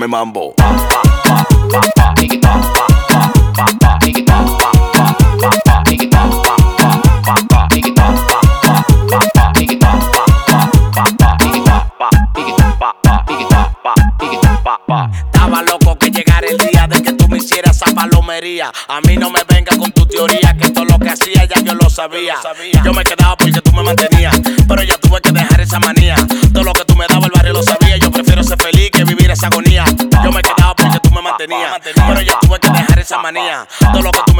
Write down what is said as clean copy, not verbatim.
dame mambo. Estaba loco que llegara el día de que tú me hicieras esa palomería. A mí no me venga con tu teoría, que todo lo que hacía ya yo lo sabía. Y yo me quedaba porque tú me mantenías, pero ya tuve que dejar esa manía. Todo lo que tú me dabas el barrio lo sabía. Yo prefiero ser feliz que vivir esa agonía. Yo me quedaba porque tú me mantenías, pero ya tuve que dejar esa manía. Todo lo que tú me